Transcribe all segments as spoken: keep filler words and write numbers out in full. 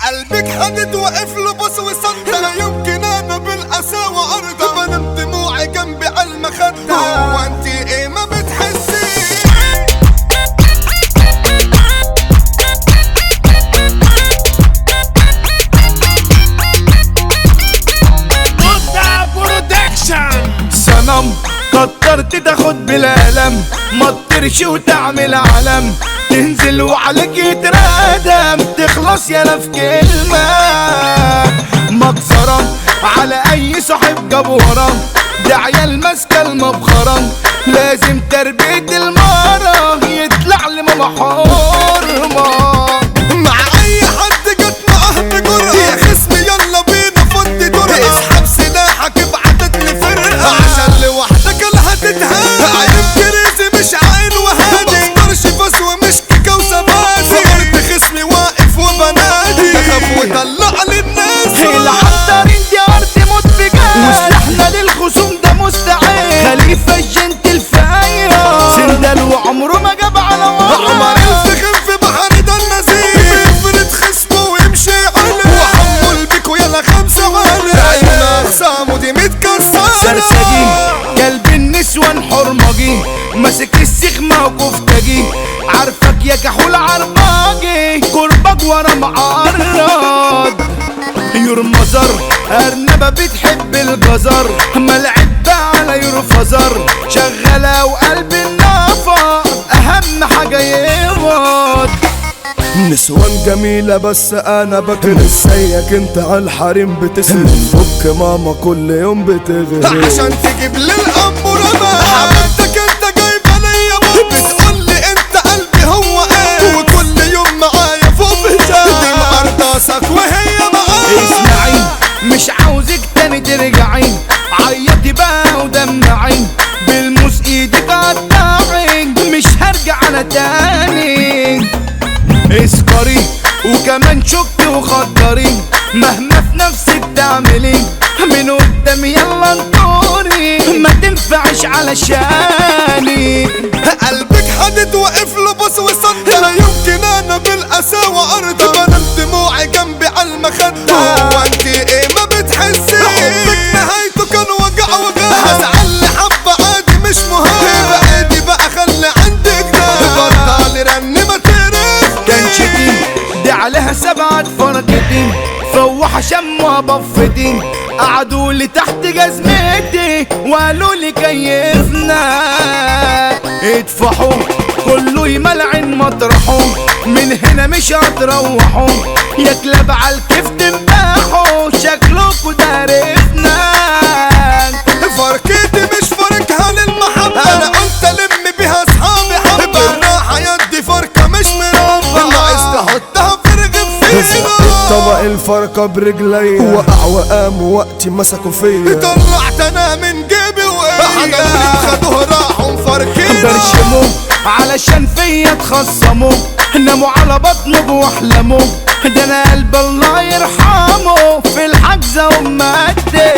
قلبك حدد واقف له بص وصدق لا يمكن انا بالقساوة ارضى بنام دموعي جنبي على المخدة هو انت ايه ما بتحسي صنم كترت تاخد بالقلم ما تطيرش وتعمل علم تنزل وعليك يتردم تخلص يالا في كلمة مكسرة على اي صاحب جاب ورا ده عيال ماسكة المبخرة لازم تربية المرة يطلع لماما حرمة مع اي حد جت معاه بجرأة يا خصمي يلا بينا فضي جرأة اسحب سلاحك ابعتت لي فرقة عشان لوحدك اللي هتتهان عيب كريزي مش عين وهادي مقدرش فاس ومش كيكة وسباسي فقرت خصمي واقف وبنادي تخاف وطلع للناس العطار انتي ارض موت بجد وسلاحنا للخصوم ده مستعد خليفة الجنتل فايرة سندل وعمره ما جاب على ورا عمر الفخم في بحر ده النزيل يفرد خصمه ويمشي عليه وحمل بيكو يلا خمسة وعليه عينا اخصامه دي متكسرة سرسجي قلب النسوان حرمجي ماسك السيخ موقفتجي عارفك يا كحول عرباجي كربج ورا معرض يور مزر أرنبة بتحب الجزر ملعب على يور فزر شغالة وقلب النفر أهم حاجة يغض نسوان جميلة بس انا بكره ازيك انت على الحريم بتسرق فك ماما كل يوم بتغرق عشان تجيب لي الأمبورة حبيبتك انت جايبة ليا بوب بتقولي انت قلبي هو ايه وكل يوم معايا فوق بتاع دي مقرطاسك وهي معايا اسمعي مش عاوزك تاني ترجعي عيطي بقى ودمعي بالموس ايدك قطعي مش هرجع انا تاني اسكري وكمان شكي وخدري مهما في نفسك تعملي من قدام يلا انطوري ما تنفعش علشاني قلبك حدد واقف له بص وصدق لا يمكن انا بالقساوة ارضى بنام دموعي جنبي على المخدة هو انت ايه ما بتحسي حبك نهايته كان وجع وجع هزعل حبة عادي مش مهم بعيدي بقى خلي عندك ده بطل رن ما تقرف كان شتي دي عليها سبعة فرقتين فوح شموا بفتين قعدوا لي تحت جزمتي وقالوا لي كيفنا ادفحوا كله يملعن مطرحه من هنا مش هتروحوا يا كلاب عالكيف تنبحوا شكلكوا دارفنا فركتي مش فركها للمحبة انا قلت الم بيها اصحابي حبة انا حياتي فركة مش مربى ناقص تحطها في رغم فينا طبق الفرقة برجلي وقع وقام وقتي مسكوا فيا طلعت انا من جيبي وايه خدوه راحوا مفركين برشموا علشان فيا اتخصموا ناموا على بطنه واحلموا ده انا قلب الله يرحمه في الحجزة ومادي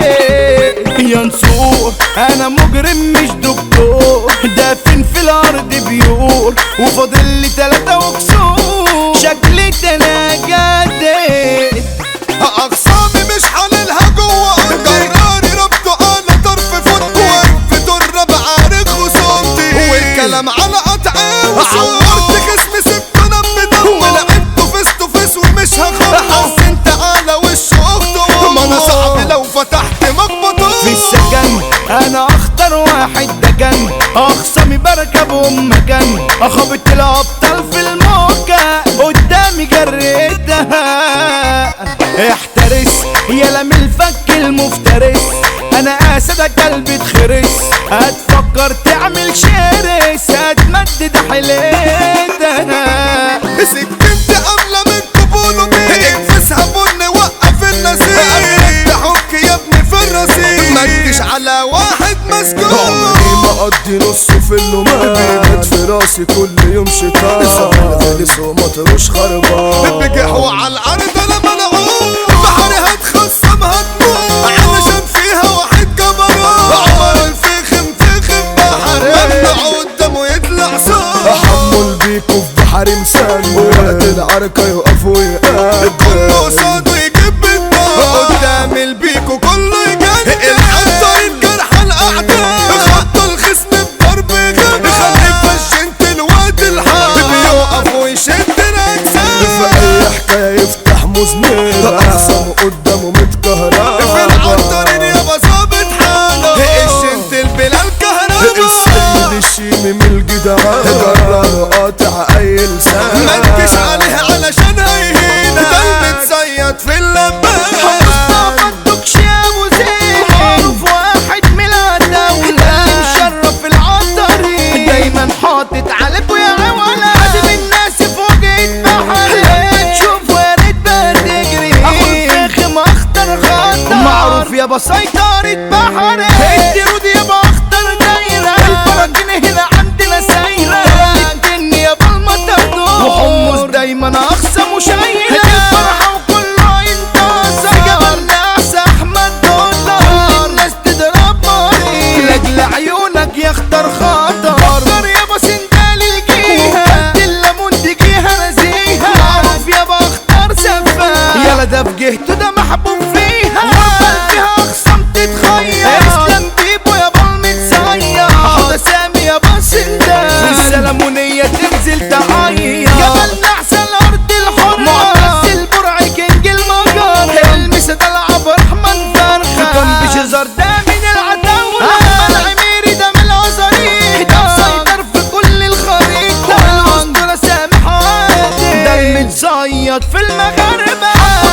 ينصور انا مجرم مش دكتور دافن في الارض بيقول وفاضل لي تلاتة وكسور شكلي تناجدت اقسامي مش حللها جوه قراري ربطه على طرف فوت واقف ترب عارف خصومتي والكلام على قطعي عورت خصمي سبته دم دم ولعبته فيس تو فيس ومش هخاف حسنت على وش اخته ما انا صعب لو فتحت مخبطه في السكن انا اخطر واحد دجن اخصامي بركبهم مكان اخبط الابطال في الموجة قدامي جريتها احترس يا لم الفك المفترس انا اسدك قلبي اتخرس هتفكر تعمل شرس هتمدد حيلتها سكنت قبل من قبوله بيه اكفسها بن وقف النسيم تحك يا ابني في الرصيف ما تجيش على واحد مسجون عمري ما اقضي نصه في اللومان بيبات في راسي كل يوم شتاء زمان غلس ومطروش خربان بجحوا على الارض انا ملعون بحري هتخصم هتموت علشان فيها واحد جبروت عمر الفخم فخم بحر ممنوع قدامه يطلع صوت احمل بيكوا في بحر مسان وقت العركة يقف ويقابل كله قصاده يجيب بالنار قدام البيكو كله يجنن العنتر الجرح الاعداء خطوا الخصم بضرب غبا خلي فشنت الواد الحار بيقف ويشد الاجسام في اي حكاية يفتح مزمير اقسم قدامه متكهرب في العنترين يابا ظابط حاله الشنت البلال كهربا السيد الشيمي من الجدعان قرر قاطع اي لسان ما انتش عليها علشان هيهينا ده المتصيد في اللبان مصطفى الدكش يا ابو زين معروف واحد من العتاولة اللي مشرف العطارين دايما حاطط عليكوا يا عوالة عازم الناس في وجهة بحر لما تشوفوا يا ريت بقى تجري اخو الفخم اخطر خطر معروف يابا سيطرة بحر الدرود يابا اخطر دايرة البراكين هنا عندنا سايرة الدنيا يابا المطر وحمص دايما اقسم وشايلة الفرحة وكله ينتصر جبل ناس احمد دولار الناس تضرب مريض لاجل عيونك يا اختار خطر خطر يابا سندال الجيهة الليمون دي جيهة نزيهة معروف يابا اختار سفاح يلا ده في جهته ده محبوب فيها وقبل فيها اقسام تتخير اسلام بيبو يابا المتصير حوضة سامي يابا سندال السلمونية تنزل تعير جبل نحسن الارض الحرة معتز البرع كينج المجر المسا ده العب رحمن فرخة كان بشزار ده من العتاولة احمد عميري ده من العزارين ده مسيطر في كل الخريطة والاسطورة سامح عادل ده المتصيد في المغاربة